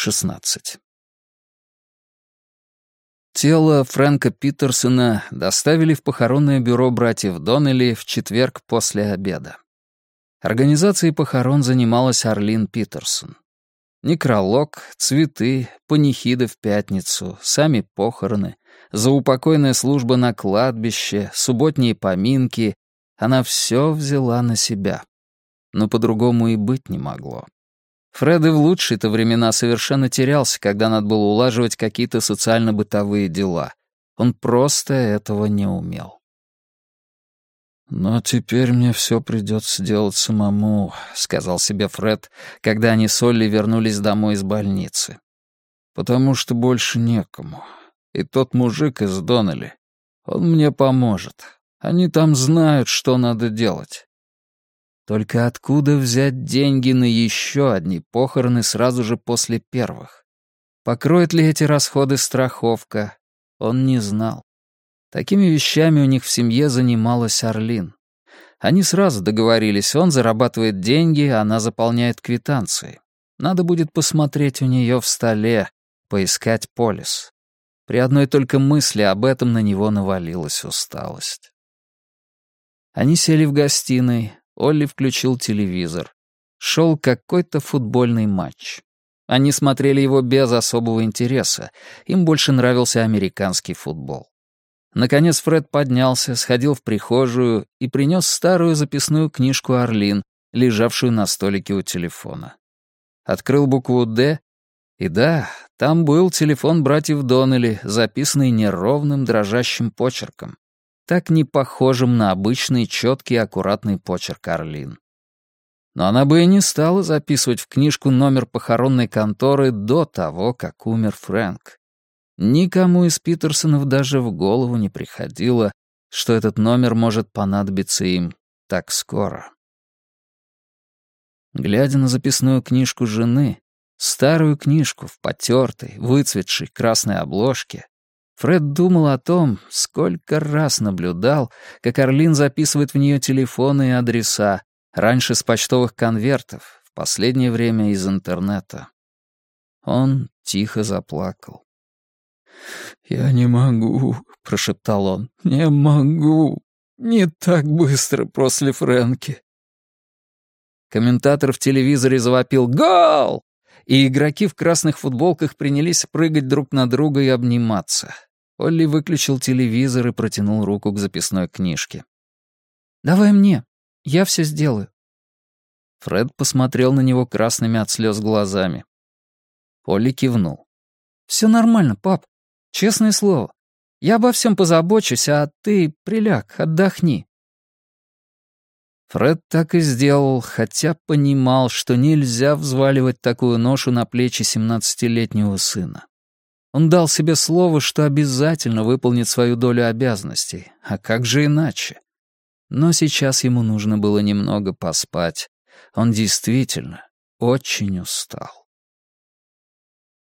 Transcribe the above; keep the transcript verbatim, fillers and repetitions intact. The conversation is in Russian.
шестнадцать. Тело Фрэнка Питерсона доставили в похоронное бюро братьев Доннелли в четверг после обеда. Организацией похорон занималась Арлин Питерсон. Некролог, цветы, панихида в пятницу, сами похороны, заупокойная служба на кладбище, субботние поминки — она все взяла на себя. Но по-другому и быть не могло. Фред и в лучшие-то времена совершенно терялся, когда надо было улаживать какие-то социально-бытовые дела. Он просто этого не умел. «Но теперь мне все придется делать самому», — сказал себе Фред, когда они с Олли вернулись домой из больницы. «Потому что больше некому. И тот мужик из Доннелли, он мне поможет. Они там знают, что надо делать». Только откуда взять деньги на еще одни похороны сразу же после первых? Покроет ли эти расходы страховка? Он не знал. Такими вещами у них в семье занималась Арлин. Они сразу договорились, он зарабатывает деньги, она заполняет квитанции. Надо будет посмотреть у нее в столе, поискать полис. При одной только мысли об этом на него навалилась усталость. Они сели в гостиной, Олли включил телевизор. Шел какой-то футбольный матч. Они смотрели его без особого интереса, им больше нравился американский футбол. Наконец Фред поднялся, сходил в прихожую и принес старую записную книжку Арлин, лежавшую на столике у телефона. Открыл букву «Д», и да, там был телефон братьев Доннелли, записанный неровным дрожащим почерком, так не похожим на обычный четкий аккуратный почерк Арлин. Но она бы и не стала записывать в книжку номер похоронной конторы до того, как умер Фрэнк. Никому из Питерсонов даже в голову не приходило, что этот номер может понадобиться им так скоро. Глядя на записную книжку жены, старую книжку в потертой, выцветшей красной обложке, Фред думал о том, сколько раз наблюдал, как Арлин записывает в нее телефоны и адреса, раньше с почтовых конвертов, в последнее время из интернета. Он тихо заплакал. «Я не могу», — прошептал он, — «не могу. Не так быстро после Фрэнки». Комментатор в телевизоре завопил «Гол!», и игроки в красных футболках принялись прыгать друг на друга и обниматься. Олли выключил телевизор и протянул руку к записной книжке. «Давай мне, я все сделаю». Фред посмотрел на него красными от слез глазами. Олли кивнул. «Все нормально, пап. Честное слово. Я обо всем позабочусь, а ты приляг, отдохни». Фред так и сделал, хотя понимал, что нельзя взваливать такую ношу на плечи семнадцатилетнего сына. Он дал себе слово, что обязательно выполнит свою долю обязанностей, а как же иначе? Но сейчас ему нужно было немного поспать. Он действительно очень устал.